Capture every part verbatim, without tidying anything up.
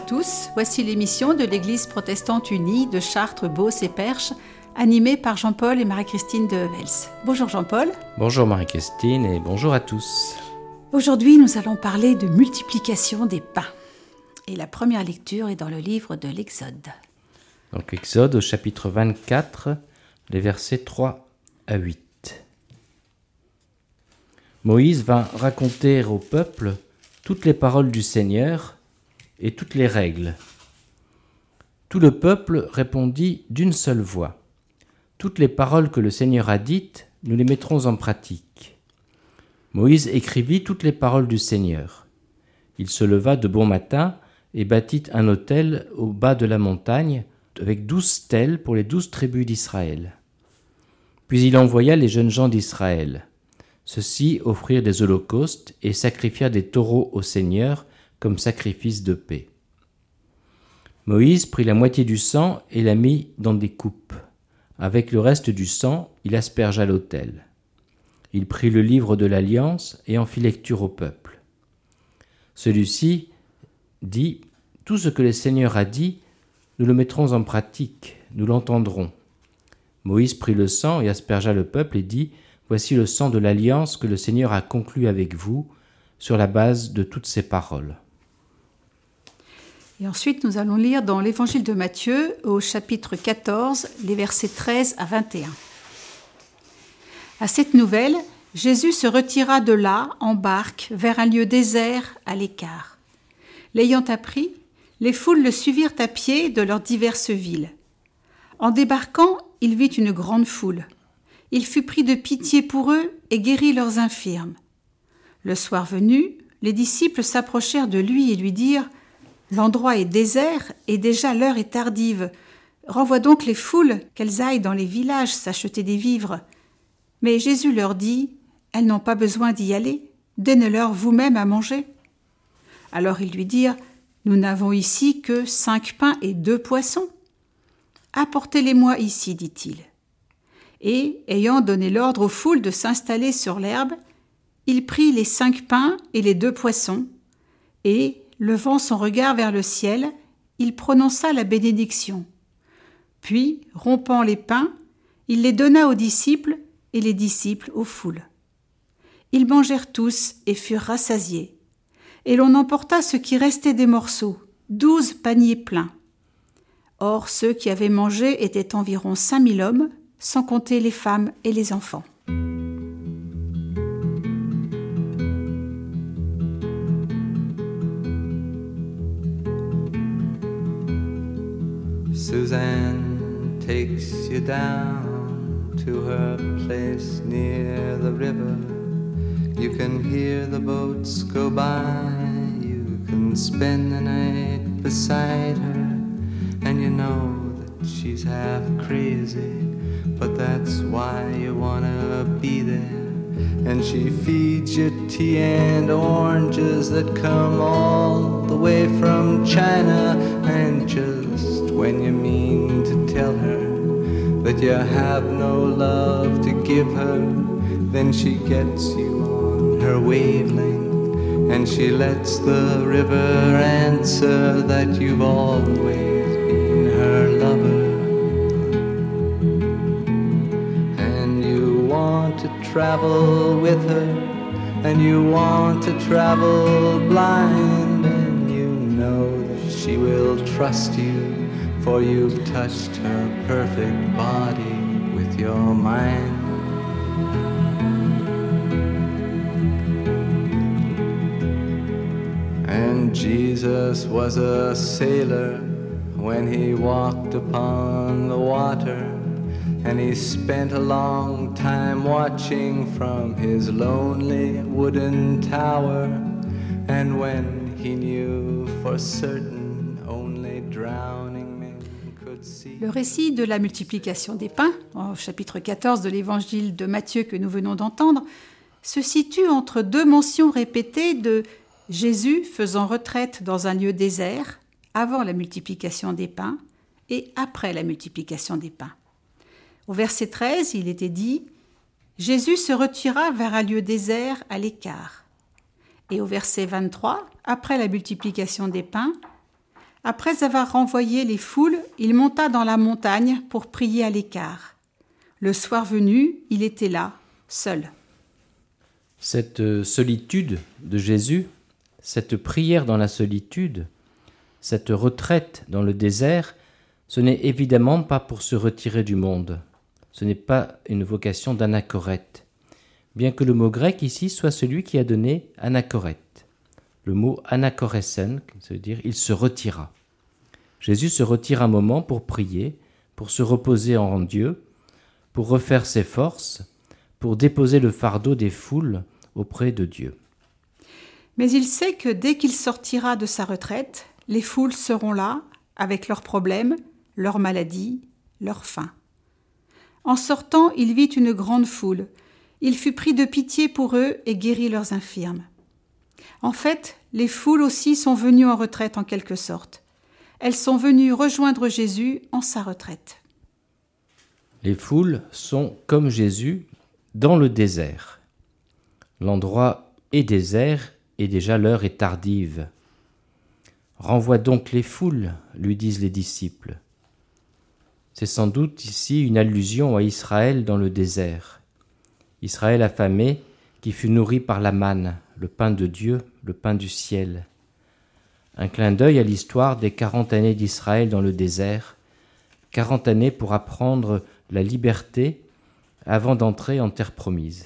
tous, voici l'émission de l'Église protestante unie de Chartres, Beauce et Perche, animée par Jean-Paul et Marie-Christine de Vels. Bonjour Jean-Paul. Bonjour Marie-Christine et bonjour à tous. Aujourd'hui, nous allons parler de multiplication des pains. Et la première lecture est dans le livre de l'Exode. Donc Exode au chapitre vingt-quatre, les versets trois à huit. Moïse va raconter au peuple toutes les paroles du Seigneur et toutes les règles. Tout le peuple répondit d'une seule voix. Toutes les paroles que le Seigneur a dites, nous les mettrons en pratique. Moïse écrivit toutes les paroles du Seigneur. Il se leva de bon matin et bâtit un autel au bas de la montagne avec douze stèles pour les douze tribus d'Israël. Puis il envoya les jeunes gens d'Israël. Ceux-ci offrirent des holocaustes et sacrifièrent des taureaux au Seigneur comme sacrifice de paix. Moïse prit la moitié du sang et la mit dans des coupes. Avec le reste du sang, il aspergea l'autel. Il prit le livre de l'Alliance et en fit lecture au peuple. Celui-ci dit « Tout ce que le Seigneur a dit, nous le mettrons en pratique, nous l'entendrons. » Moïse prit le sang et aspergea le peuple et dit « Voici le sang de l'Alliance que le Seigneur a conclu avec vous sur la base de toutes ces paroles. » Et ensuite, nous allons lire dans l'Évangile de Matthieu, au chapitre quatorze, les versets treize à vingt et un. À cette nouvelle, Jésus se retira de là, en barque, vers un lieu désert, à l'écart. L'ayant appris, les foules le suivirent à pied de leurs diverses villes. En débarquant, il vit une grande foule. Il fut pris de pitié pour eux et guérit leurs infirmes. Le soir venu, les disciples s'approchèrent de lui et lui dirent « L'endroit est désert et déjà l'heure est tardive. Renvoie donc les foules, qu'elles aillent dans les villages s'acheter des vivres. » Mais Jésus leur dit « Elles n'ont pas besoin d'y aller. Donnez-leur vous-même à manger. » Alors ils lui dirent « Nous n'avons ici que cinq pains et deux poissons. »« Apportez-les-moi ici, dit-il. » Et, ayant donné l'ordre aux foules de s'installer sur l'herbe, il prit les cinq pains et les deux poissons, et, levant son regard vers le ciel, il prononça la bénédiction. Puis, rompant les pains, il les donna aux disciples et les disciples aux foules. Ils mangèrent tous et furent rassasiés, et l'on emporta ce qui restait des morceaux, douze paniers pleins. Or, ceux qui avaient mangé étaient environ cinq mille hommes, sans compter les femmes et les enfants. Suzanne takes you down to her place near the river. You can hear the boats go by. You can spend the night beside her. And you know that she's half crazy, but that's why you wanna be there. And she feeds you tea and oranges that come all the way from China. And just when you mean to tell her that you have no love to give her, then she gets you on her wavelength, and she lets the river answer that you've always been her lover. And you want to travel with her, and you want to travel blind, and you know that she will trust you, for you've touched her perfect body with your mind. And Jesus was a sailor when he walked upon the water, and he spent a long time watching from his lonely wooden tower. And when he knew for certain only drowning men could see. Le récit de la multiplication des pains, au chapitre quatorze de l'Évangile de Matthieu que nous venons d'entendre, se situe entre deux mentions répétées de Jésus faisant retraite dans un lieu désert avant la multiplication des pains et après la multiplication des pains. Au verset treize, il était dit « Jésus se retira vers un lieu désert à l'écart. » Et au verset vingt-trois, après la multiplication des pains, Après avoir renvoyé les foules, il monta dans la montagne pour prier à l'écart. Le soir venu, il était là, seul. Cette solitude de Jésus, cette prière dans la solitude, cette retraite dans le désert, ce n'est évidemment pas pour se retirer du monde. Ce n'est pas une vocation d'anachorète, bien que le mot grec ici soit celui qui a donné anachorète. Le mot anachoressen, ça veut dire « il se retira ». Jésus se retire un moment pour prier, pour se reposer en Dieu, pour refaire ses forces, pour déposer le fardeau des foules auprès de Dieu. Mais il sait que dès qu'il sortira de sa retraite, les foules seront là, avec leurs problèmes, leurs maladies, leurs faim. En sortant, il vit une grande foule. Il fut pris de pitié pour eux et guérit leurs infirmes. En fait, les foules aussi sont venues en retraite en quelque sorte. Elles sont venues rejoindre Jésus en sa retraite. Les foules sont, comme Jésus, dans le désert. L'endroit est désert et déjà l'heure est tardive. Renvoie donc les foules, lui disent les disciples. C'est sans doute ici une allusion à Israël dans le désert. Israël affamé qui fut nourri par la manne, le pain de Dieu, le pain du ciel. Un clin d'œil à l'histoire des quarante années d'Israël dans le désert, quarante années pour apprendre la liberté avant d'entrer en terre promise.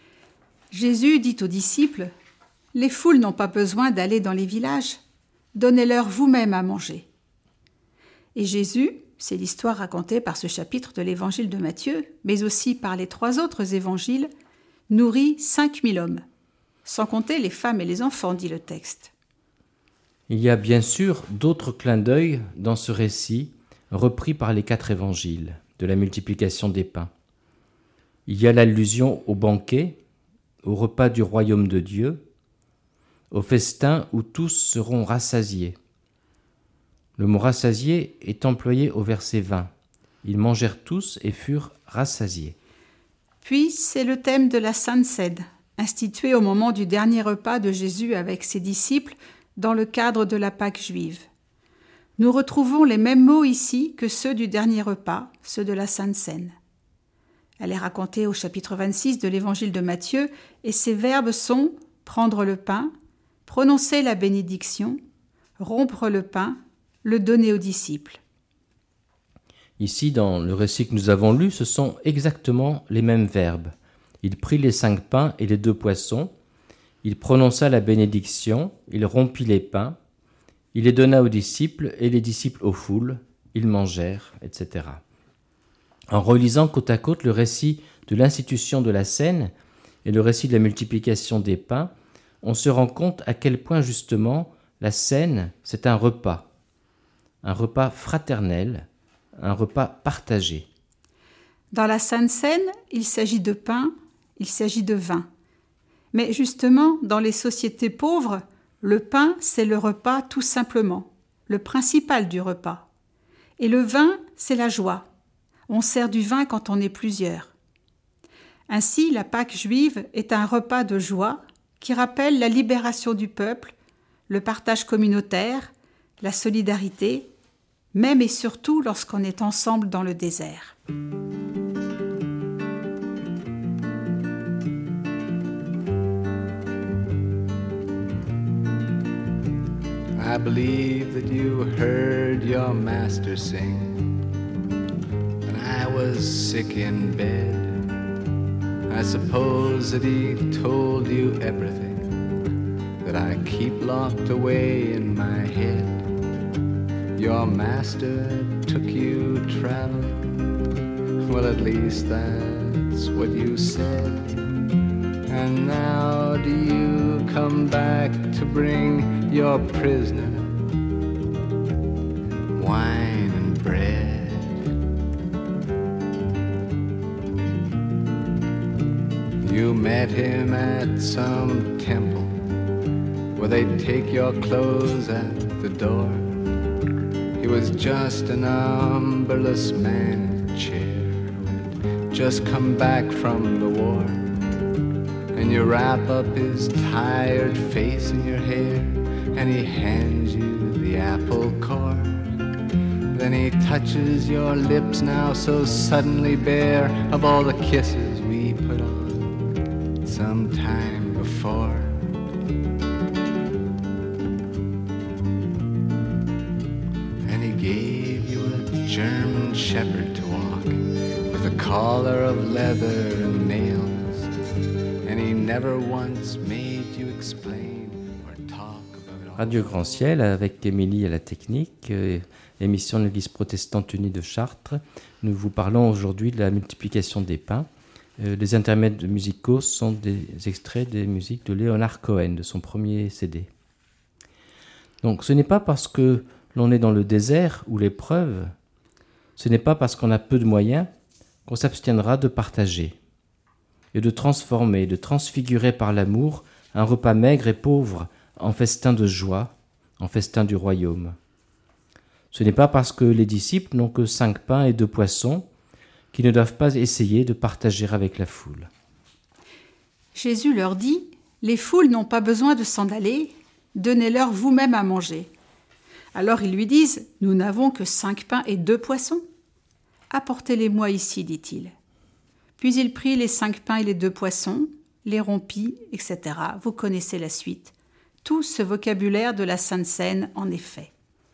Jésus dit aux disciples, « Les foules n'ont pas besoin d'aller dans les villages, donnez-leur vous-même à manger. » Et Jésus, c'est l'histoire racontée par ce chapitre de l'évangile de Matthieu, mais aussi par les trois autres évangiles, nourrit cinq mille hommes, sans compter les femmes et les enfants, dit le texte. Il y a bien sûr d'autres clins d'œil dans ce récit, repris par les quatre évangiles, de la multiplication des pains. Il y a l'allusion au banquet, au repas du royaume de Dieu, au festin où tous seront rassasiés. Le mot « rassasiés » est employé au verset vingt. Ils mangèrent tous et furent rassasiés. Puis c'est le thème de la Sainte Seine, institué au moment du dernier repas de Jésus avec ses disciples dans le cadre de la Pâque juive. Nous retrouvons les mêmes mots ici que ceux du dernier repas, ceux de la Sainte Seine. Elle est racontée au chapitre vingt-six de l'évangile de Matthieu et ses verbes sont prendre le pain, prononcer la bénédiction, rompre le pain, le donner aux disciples. Ici, dans le récit que nous avons lu, ce sont exactement les mêmes verbes. Il prit les cinq pains et les deux poissons, il prononça la bénédiction, il rompit les pains, il les donna aux disciples et les disciples aux foules, ils mangèrent, et cetera. En relisant côte à côte le récit de l'institution de la Seine et le récit de la multiplication des pains, on se rend compte à quel point justement la Seine, c'est un repas, un repas fraternel, un repas partagé. Dans la Sainte Seine, il s'agit de pain, il s'agit de vin. Mais justement, dans les sociétés pauvres, le pain, c'est le repas tout simplement, le principal du repas. Et le vin, c'est la joie. On sert du vin quand on est plusieurs. Ainsi, la Pâque juive est un repas de joie qui rappelle la libération du peuple, le partage communautaire, la solidarité, même et surtout lorsqu'on est ensemble dans le désert. I believe that you heard your master sing when I was sick in bed. I suppose that he told you everything that I keep locked away in my head. Your master took you traveling, well at least that's what you said. And now do you come back to bring your prisoner wine and bread? You met him at some temple where they'd take your clothes at the door. He was just an umberless man in a chair who'd just come back from the war. And you wrap up his tired face in your hair, and he hands you the apple core. Then he touches your lips now so suddenly bare of all the kisses we put on some time before. And he gave you a German shepherd to walk with a collar of leather and nails. And he never once made you explain or talk about it all. Radio Grand Ciel avec Émilie à la technique, euh, émission de l'Église protestante unie de Chartres. Nous vous parlons aujourd'hui de la multiplication des pains. Euh, les intermèdes musicaux sont des extraits des musiques de Leonard Cohen, de son premier C D. Donc ce n'est pas parce que l'on est dans le désert ou l'épreuve, ce n'est pas parce qu'on a peu de moyens qu'on s'abstiendra de partager et de transformer, de transfigurer par l'amour un repas maigre et pauvre en festin de joie, en festin du royaume. Ce n'est pas parce que les disciples n'ont que cinq pains et deux poissons qu'ils ne doivent pas essayer de partager avec la foule. Jésus leur dit « Les foules n'ont pas besoin de s'en aller, donnez-leur vous-même à manger. » Alors ils lui disent « Nous n'avons que cinq pains et deux poissons. » « Apportez-les-moi ici, dit-il. » Puis il prit les cinq pains et les deux poissons, les rompit, et cetera. Vous connaissez la suite. Tout ce vocabulaire de la Sainte Seine, en effet.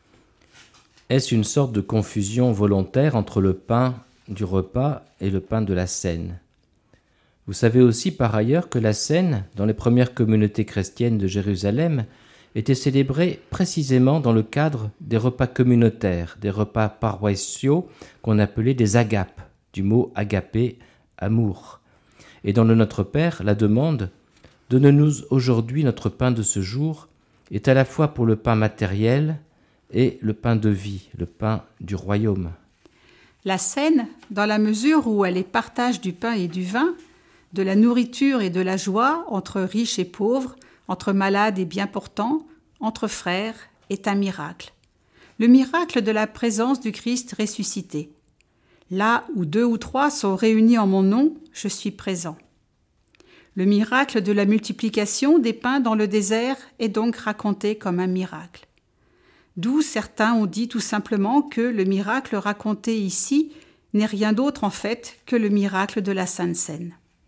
Est-ce une sorte de confusion volontaire entre le pain du repas et le pain de la Seine ? Vous savez aussi par ailleurs que la Seine, dans les premières communautés chrétiennes de Jérusalem, était célébrée précisément dans le cadre des repas communautaires, des repas paroissiaux qu'on appelait des agapes, du mot agapé, amour. Et dans le Notre Père, la demande « Donne-nous aujourd'hui notre pain de ce jour » est à la fois pour le pain matériel et le pain de vie, le pain du royaume. La Seine, dans la mesure où elle est partage du pain et du vin, de la nourriture et de la joie entre riches et pauvres, entre malades et bien portants, entre frères, est un miracle. Le miracle de la présence du Christ ressuscité. Là où deux ou trois sont réunis en mon nom, je suis présent. Le miracle de la multiplication des pains dans le désert est donc raconté comme un miracle. D'où certains ont dit tout simplement que le miracle raconté ici n'est rien d'autre en fait que le miracle de la Sainte Seine.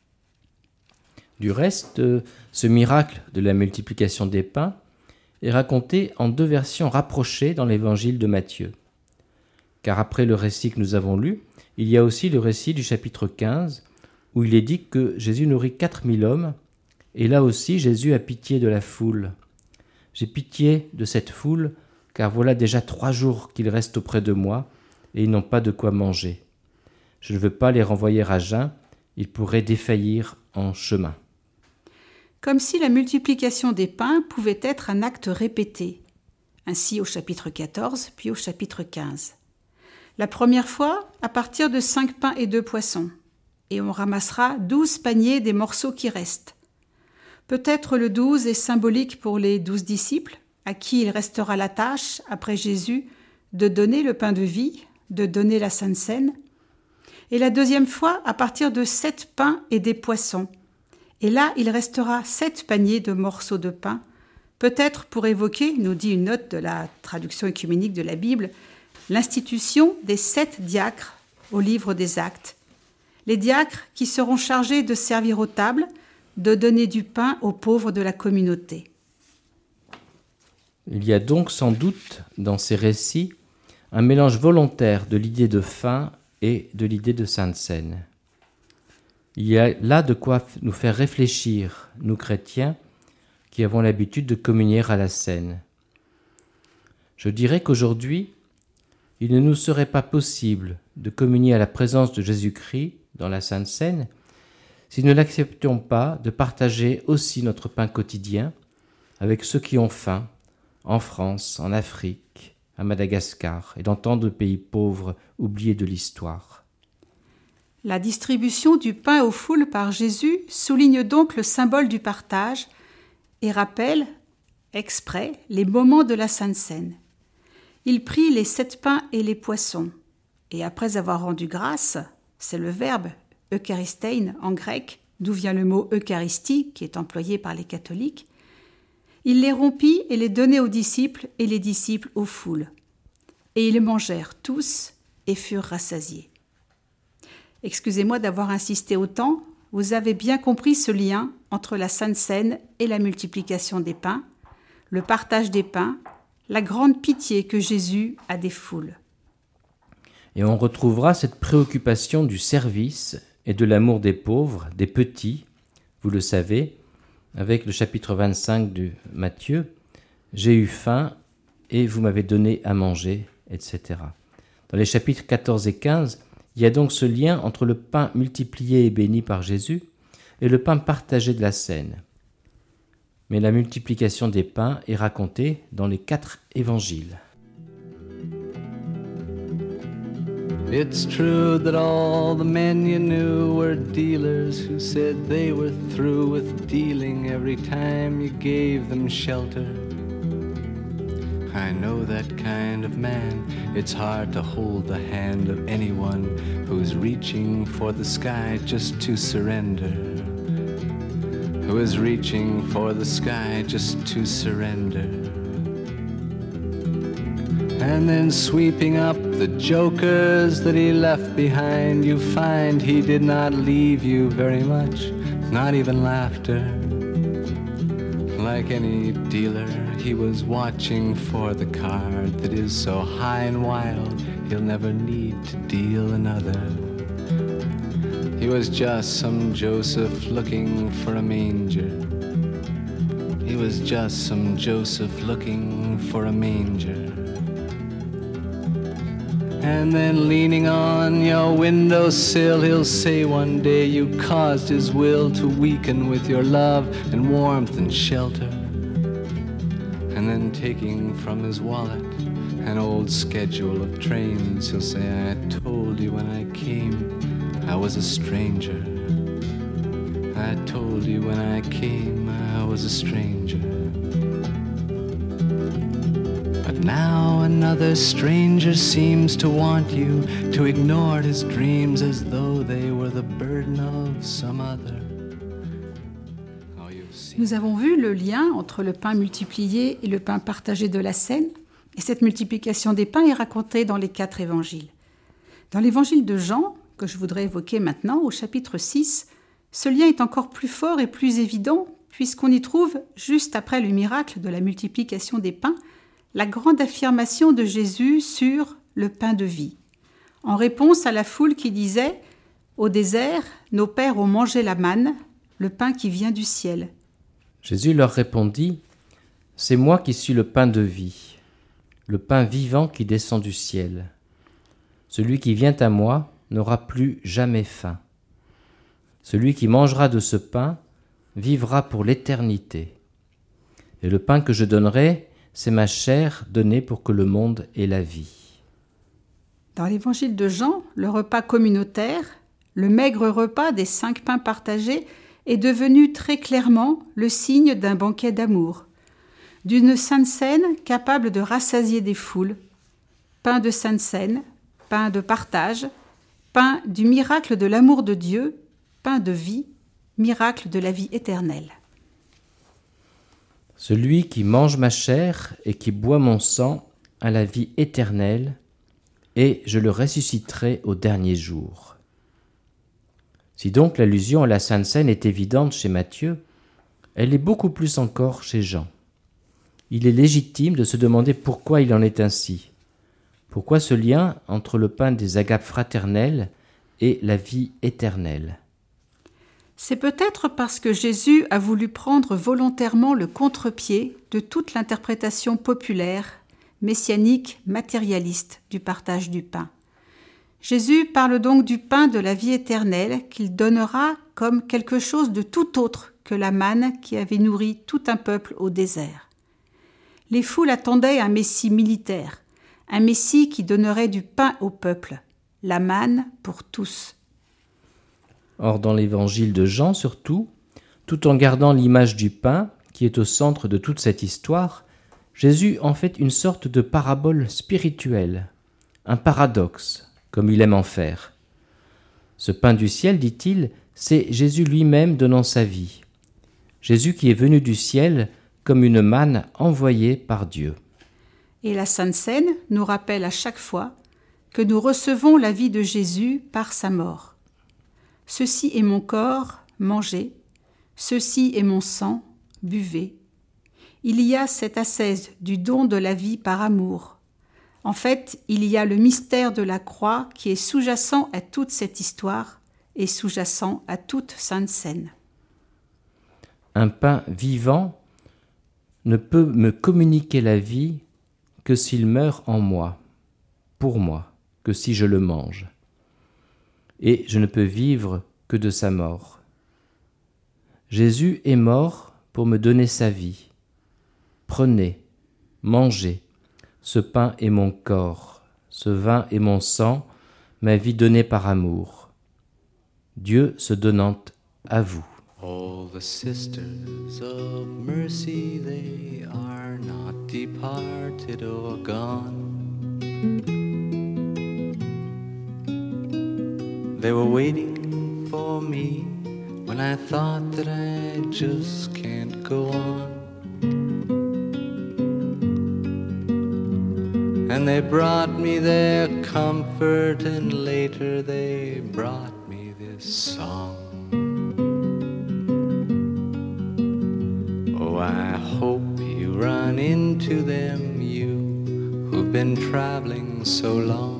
Du reste, ce miracle de la multiplication des pains est raconté en deux versions rapprochées dans l'évangile de Matthieu. Car après le récit que nous avons lu, il y a aussi le récit du chapitre quinze, où il est dit que Jésus nourrit quatre mille hommes, et là aussi Jésus a pitié de la foule. « J'ai pitié de cette foule, car voilà déjà trois jours qu'ils restent auprès de moi, et ils n'ont pas de quoi manger. Je ne veux pas les renvoyer à jeun, ils pourraient défaillir en chemin. » Comme si la multiplication des pains pouvait être un acte répété, ainsi au chapitre quatorze, puis au chapitre quinze. La première fois, à partir de cinq pains et deux poissons, et on ramassera douze paniers des morceaux qui restent. Peut-être le douze est symbolique pour les douze disciples, à qui il restera la tâche, après Jésus, de donner le pain de vie, de donner la Sainte Seine. Et la deuxième fois, à partir de sept pains et des poissons. Et là, il restera sept paniers de morceaux de pain, peut-être pour évoquer, nous dit une note de la traduction œcuménique de la Bible, l'institution des sept diacres au livre des Actes. Les diacres qui seront chargés de servir aux tables, de donner du pain aux pauvres de la communauté. Il y a donc sans doute dans ces récits un mélange volontaire de l'idée de faim et de l'idée de Sainte Seine. Il y a là de quoi nous faire réfléchir, nous chrétiens, qui avons l'habitude de communier à la Seine. Je dirais qu'aujourd'hui, il ne nous serait pas possible de communier à la présence de Jésus-Christ dans la Sainte Seine si nous n'acceptions pas de partager aussi notre pain quotidien avec ceux qui ont faim, en France, en Afrique, à Madagascar et dans tant de pays pauvres oubliés de l'histoire. La distribution du pain aux foules par Jésus souligne donc le symbole du partage et rappelle, exprès, les moments de la Sainte Seine. Il prit les sept pains et les poissons, et après avoir rendu grâce, c'est le verbe eucharistein en grec, d'où vient le mot Eucharistie qui est employé par les catholiques, Il les rompit et les donnait aux disciples, et les disciples aux foules. Et ils mangèrent tous et furent rassasiés. Excusez-moi d'avoir insisté autant, vous avez bien compris ce lien entre la Sainte Seine et la multiplication des pains, le partage des pains, la grande pitié que Jésus a des foules. Et on retrouvera cette préoccupation du service et de l'amour des pauvres, des petits, vous le savez, avec le chapitre vingt-cinq de Matthieu, « J'ai eu faim et vous m'avez donné à manger », et cetera. Dans les chapitres quatorze et quinze, il y a donc ce lien entre le pain multiplié et béni par Jésus et le pain partagé de la Seine. Mais la multiplication des pains est racontée dans les quatre évangiles. It's true that all the men you knew were dealers who said they were through with dealing every time you gave them shelter. I know that kind of man. It's hard to hold the hand of anyone who's reaching for the sky just to surrender. Who is reaching for the sky just to surrender. And then sweeping up the jokers that he left behind, you find he did not leave you very much, not even laughter. Like any dealer, he was watching for the card that is so high and wild, he'll never need to deal another. He was just some Joseph looking for a manger. He was just some Joseph looking for a manger. And then leaning on your windowsill, he'll say one day you caused his will to weaken with your love and warmth and shelter. And then taking from his wallet an old schedule of trains, he'll say, I told you when I came I was a stranger. I told you when I came I was a stranger. But now another stranger seems to want you to ignore his dreams as though they were the burden of some other. Oh, you've seen... Nous avons vu le lien entre le pain multiplié et le pain partagé de la Seine, et cette multiplication des pains est racontée dans les quatre évangiles. Dans l'évangile de Jean, que je voudrais évoquer maintenant, au chapitre six, ce lien est encore plus fort et plus évident, puisqu'on y trouve, juste après le miracle de la multiplication des pains, la grande affirmation de Jésus sur le pain de vie, en réponse à la foule qui disait « Au désert, nos pères ont mangé la manne, le pain qui vient du ciel. » Jésus leur répondit « C'est moi qui suis le pain de vie, le pain vivant qui descend du ciel. Celui qui vient à moi n'aura plus jamais faim. Celui qui mangera de ce pain vivra pour l'éternité. Et le pain que je donnerai, c'est ma chair donnée pour que le monde ait la vie. » Dans l'évangile de Jean, le repas communautaire, le maigre repas des cinq pains partagés, est devenu très clairement le signe d'un banquet d'amour, d'une Sainte Seine capable de rassasier des foules, pain de Sainte Seine, pain de partage, pain du miracle de l'amour de Dieu, pain de vie, miracle de la vie éternelle. Celui qui mange ma chair et qui boit mon sang a la vie éternelle, et je le ressusciterai au dernier jour. Si donc l'allusion à la Sainte Seine est évidente chez Matthieu, elle est beaucoup plus encore chez Jean. Il est légitime de se demander pourquoi il en est ainsi. Pourquoi ce lien entre le pain des agapes fraternelles et la vie éternelle ? C'est peut-être parce que Jésus a voulu prendre volontairement le contre-pied de toute l'interprétation populaire, messianique, matérialiste du partage du pain. Jésus parle donc du pain de la vie éternelle qu'il donnera comme quelque chose de tout autre que la manne qui avait nourri tout un peuple au désert. Les foules attendaient un Messie militaire, un Messie qui donnerait du pain au peuple, la manne pour tous. Or, dans l'évangile de Jean surtout, tout en gardant l'image du pain, qui est au centre de toute cette histoire, Jésus en fait une sorte de parabole spirituelle, un paradoxe, comme il aime en faire. Ce pain du ciel, dit-il, c'est Jésus lui-même donnant sa vie. Jésus qui est venu du ciel comme une manne envoyée par Dieu. Et la Sainte Seine nous rappelle à chaque fois que nous recevons la vie de Jésus par sa mort. Ceci est mon corps, mangez, ceci est mon sang, buvez. Il y a cette ascèse du don de la vie par amour. En fait, il y a le mystère de la croix qui est sous-jacent à toute cette histoire et sous-jacent à toute Sainte Seine. Un pain vivant ne peut me communiquer la vie que s'il meurt en moi, pour moi, que si je le mange. Et je ne peux vivre que de sa mort. Jésus est mort pour me donner sa vie. Prenez, mangez, ce pain est mon corps, ce vin est mon sang, ma vie donnée par amour. Dieu se donnant à vous. All the sisters of mercy, they are not departed or gone. They were waiting for me when I thought that I just can't go on. And they brought me their comfort, and later they brought me this song. Oh, I hope you run into them, you who've been traveling so long.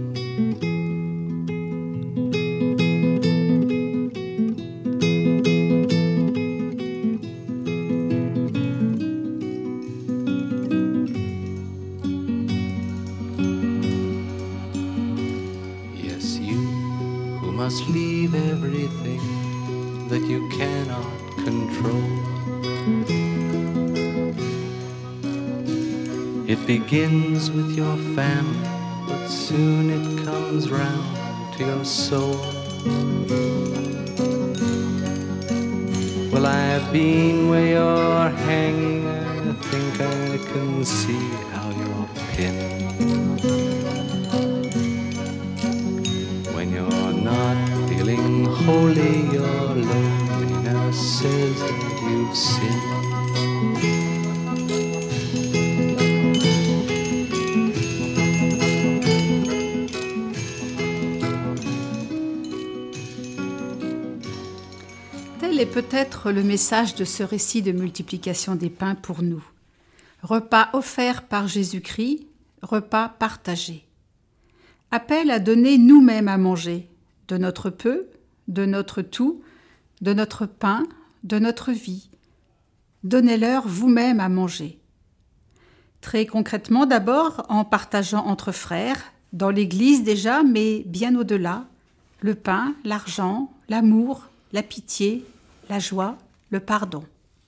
Yes, you who must leave everything that you cannot control. It begins with your family, but soon it comes round to your soul. Well, I've been where you're hanging, I think I can see how you're pinned. When you're not feeling holy, your loneliness says that you've sinned. Tel est peut-être le message de ce récit de multiplication des pains pour nous. Repas offert par Jésus-Christ, repas partagé. Appel à donner nous-mêmes à manger, de notre peu, de notre tout, de notre pain, de notre vie. Donnez-leur vous-même à manger. Très concrètement d'abord, en partageant entre frères, dans l'Église déjà, mais bien au-delà, le pain, l'argent, l'amour, la pitié, la joie, le pardon.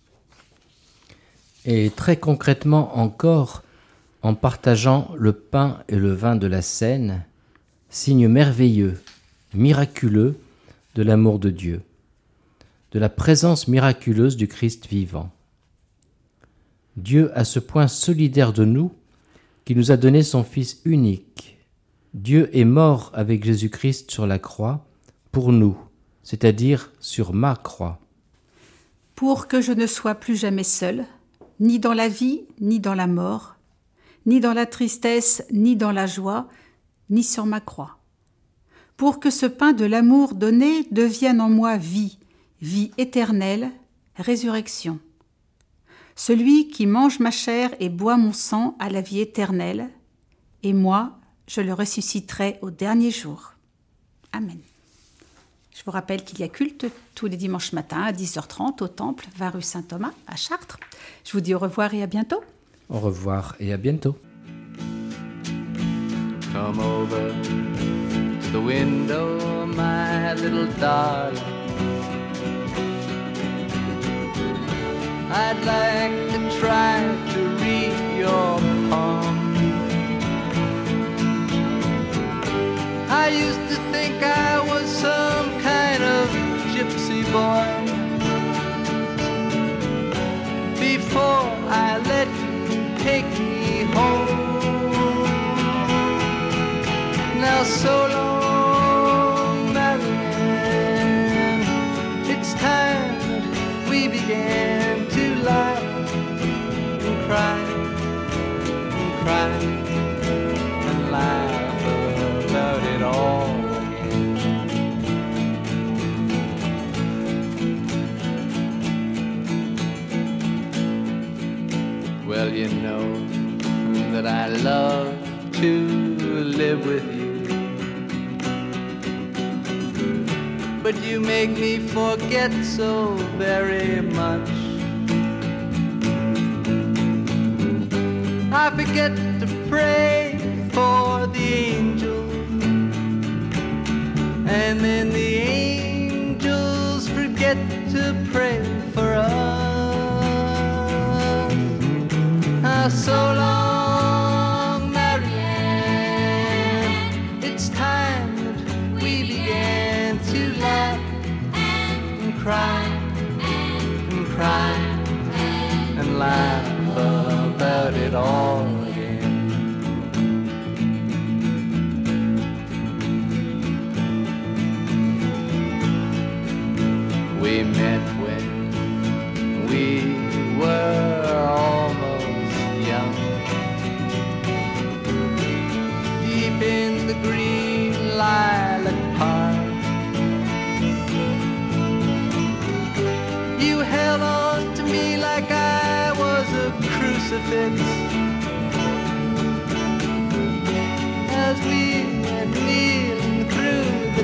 Et très concrètement encore, en partageant le pain et le vin de la Seine, signe merveilleux, miraculeux de l'amour de Dieu, de la présence miraculeuse du Christ vivant. Dieu à ce point solidaire de nous qu'il nous a donné son Fils unique. Dieu est mort avec Jésus-Christ sur la croix pour nous, c'est-à-dire sur ma croix. Pour que je ne sois plus jamais seul, ni dans la vie, ni dans la mort, ni dans la tristesse, ni dans la joie, ni sur ma croix. Pour que ce pain de l'amour donné devienne en moi vie, vie éternelle, résurrection. Celui qui mange ma chair et boit mon sang a la vie éternelle, et moi, je le ressusciterai au dernier jour. Amen. Je vous rappelle qu'il y a culte tous les dimanches matins à dix heures trente au Temple, vingt rue Saint-Thomas, à Chartres. Je vous dis au revoir et à bientôt. Au revoir et à bientôt. Come over to the window, my little darling. I'd like to try to read your palm. I used to think I was some kind of gypsy boy before I let you take me home. Now so long, Marianne, it's time we began to laugh. love to live with you. But you make me forget so very much. I forget to pray for the angels, and then the angels forget to pray for us. Ah, so long, Marianne, it's time that we began to laugh and cry and cry and laugh about it all again. We met when we were almost young, deep in the green lilac park. You held on to me like I was a crucifix as we went kneeling through the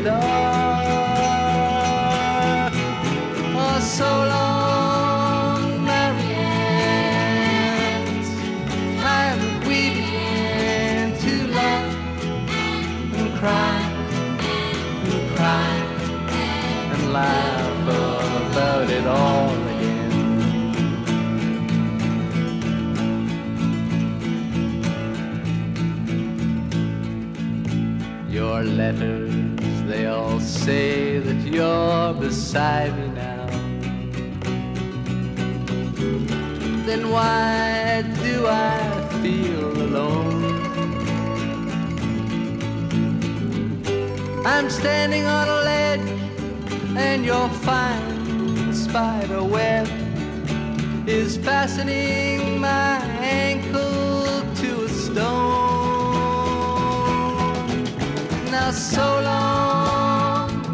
dark. Oh, so long, Marianne, it's time that we began to laugh and cry and cry and laugh about it all again. Your letters, they all say that you're beside me now. Then why do I feel alone? I'm standing on a ledge and your fine spider web is fastening my ankle to a stone. Now so long,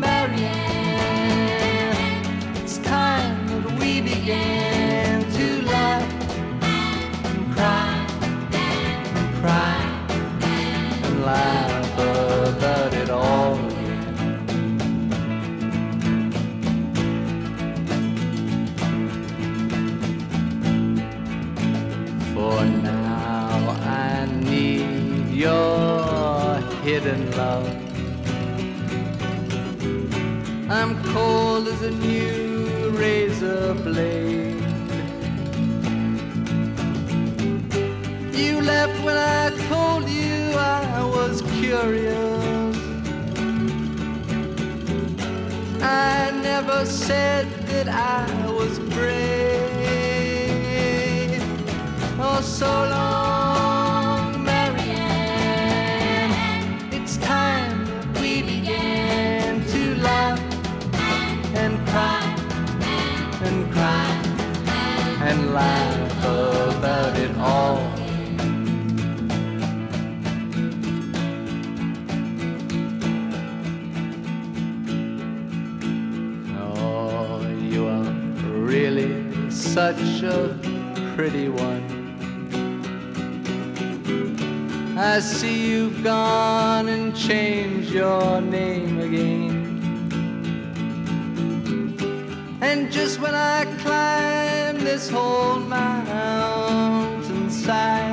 Marianne, it's time that we began to laugh and cry and cry and laugh about it all again. For now I need your hidden love. I'm cold as a new razor blade. You left when I told you I was curious. I never said that I was brave. Oh, so long, Marianne, it's time that we began to laugh and cry and cry and laugh about it all. Oh, you are really such a pretty one. I see you've gone and changed your name again. And just when I climb this whole mountainside,